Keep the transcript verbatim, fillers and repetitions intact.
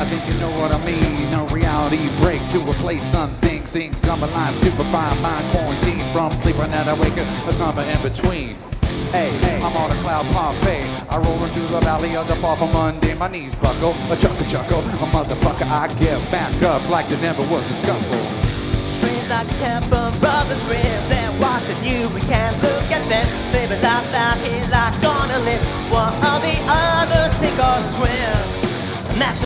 I think you know what I mean. A reality break to replace some things. Things come alive, stupefy mind, quarantine from sleeping and awaken, or somewhere in between. Hey, hey, I'm on a cloud parfait. I roll into the valley of the far from Monday. My knees buckle, a chuckle chuckle, a motherfucker. I get back up like there never was a scuffle. Streams like a temper brothers grin. They're watching you, we can't look at them. Living life out here like gonna live. One or the other, sink or swim. Max